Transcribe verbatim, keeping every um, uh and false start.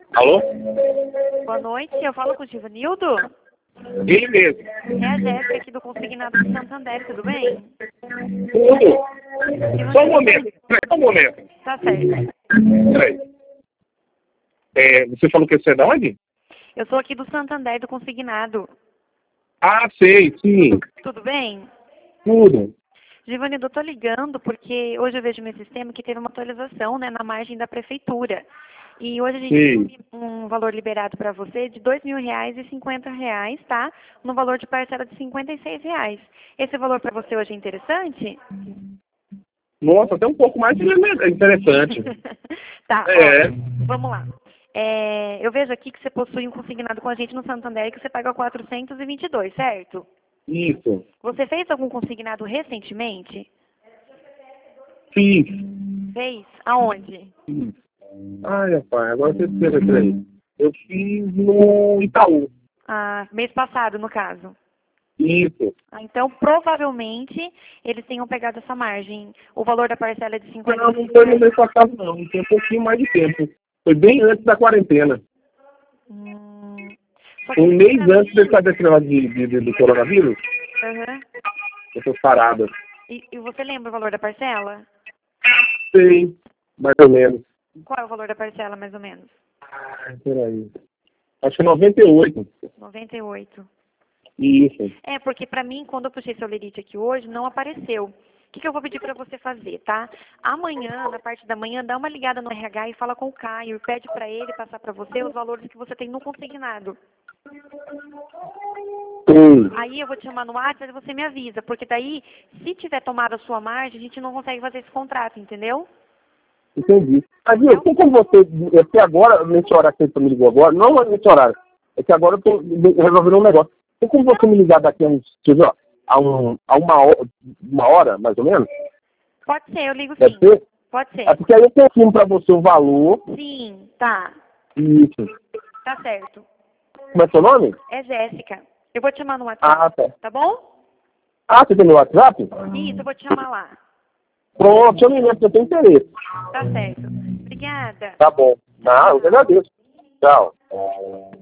Alô? Boa noite, eu falo com o Givanildo? Ele mesmo. É a Jéssica aqui do Consignado de Santander, tudo bem? Tudo. Só um Givanildo, momento. Só um momento. tá certo. Peraí. É, você falou que você é da onde? Eu sou aqui do Santander, do Consignado. Ah, sei, sim. Tudo bem? Tudo. Givanildo, eu tô ligando porque hoje eu vejo no meu sistema que teve uma atualização, né, na margem da prefeitura. E hoje a gente Sim. tem um valor liberado para você de dois mil reais e cinquenta reais, tá? No valor de parcela de cinquenta e seis reais. Esse valor para você hoje é interessante? Nossa, até um pouco mais interessante. Tá, É. ó, vamos lá. É, eu vejo aqui que você possui um consignado com a gente no Santander que você paga quatrocentos e vinte e dois, certo? Isso. Você fez algum consignado recentemente? Fiz. Fez? Aonde? Fiz. Ai, rapaz, agora você escreve aqui aí. Eu fiz no Itaú. Ah, mês passado, no caso. Isso. Ah, então, provavelmente, eles tenham pegado essa margem. O valor da parcela é de cinquenta Não, e não seis foi no reais. mês passado, não. Tem um pouquinho mais de tempo. Foi bem antes da quarentena. Hum, só que Um aqui mês pra antes mim... desse negócio de, de, de, do coronavírus, Aham. essas paradas. E, e você lembra o valor da parcela? Sei, mais ou menos. Qual é o valor da parcela, mais ou menos? Ai, peraí. Acho que é noventa e oito. noventa e oito. Isso. É, porque pra mim, quando eu puxei seu lerite aqui hoje, não apareceu. O que, que eu vou pedir pra você fazer, tá? Amanhã, na parte da manhã, dá uma ligada no R H e fala com o Caio e pede pra ele passar pra você os valores que você tem no consignado. Sim. Aí eu vou te chamar no WhatsApp e você me avisa, porque daí, se tiver tomado a sua margem, a gente não consegue fazer esse contrato, entendeu? Entendi. Mas, viu, tem como você, é que agora, nesse horário que você me ligou agora, não é nesse horário, é que agora eu tô resolvendo um negócio. Tem como você me ligar daqui a uns, deixa eu ver, ó, a, um, a uma, hora, uma hora, mais ou menos? Pode ser, eu ligo Deve sim. ser? Pode É ser. porque aí eu confirmo pra você o valor. Sim, tá. Isso. Tá certo. Como é seu nome? É Jéssica. Eu vou te chamar no WhatsApp, Ah, tá. tá bom? Ah, você tem meu WhatsApp? Isso, eu vou te chamar lá. Pronto, chama em mim, porque eu tenho interesse. Tá certo. Obrigada. Tá bom. Ah, eu que Tchau. agradeço. Tchau.